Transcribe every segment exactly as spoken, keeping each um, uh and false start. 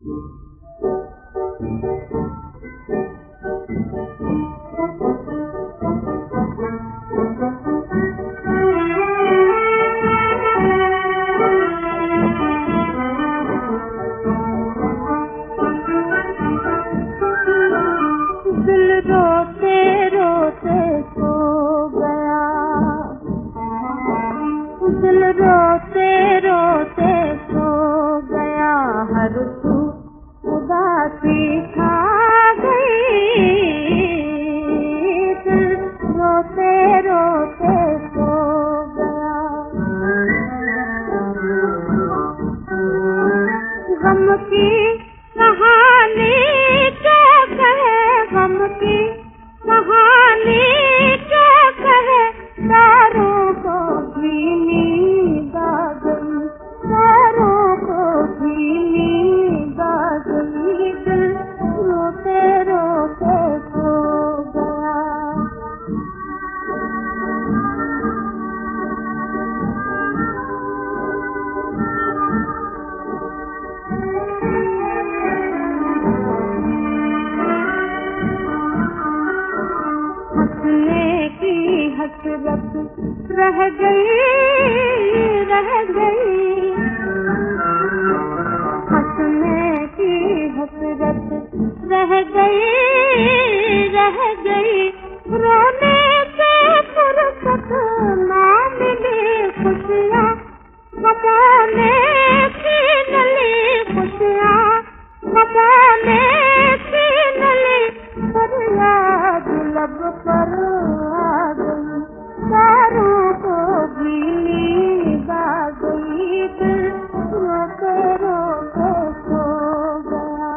दिल रोते रोते सो गया, दिल रोते रोते सो गया, हर तू उदासी खा गई। दिल रोते रोते सो गया, गम की कहानी क्या कहे, गम की कहानी क्या कहे, तारों को भी नींद आ गई, तारों को भी नींद आ गई। दिल रोते रोते सो गया। हंसने की हसरत रह गई, रह गई, हंसने की हसरत रह गई, रह गई, रोने से फुर्सत ना मिली, खुशियाँ बताने की नली, खुशियाँ बताने की नली, पर याद लब पर आ गई, तारों को भी नींद आ गई। दिल रोते रोते सो गया।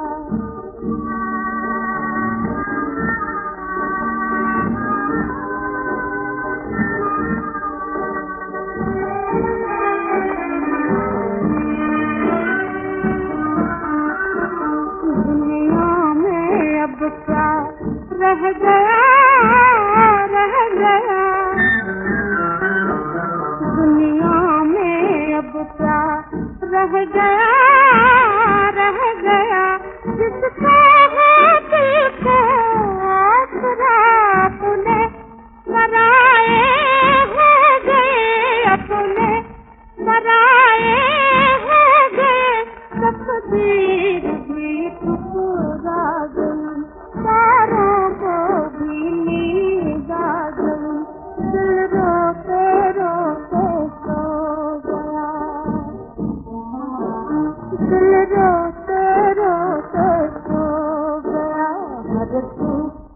दुनिया में अब क्या रह गया, रह गया, दुनिया में अब क्या रह गया, रह गया, जिसका है दिल को आसरा, अपने पराए हो गए, अपने पराए हो गए, तकदीर भी ठुकरा गई, तारों को भी नींद आ गई। दिल रोते रोते सो गया, दिल रोते रोते सो गया, हर तू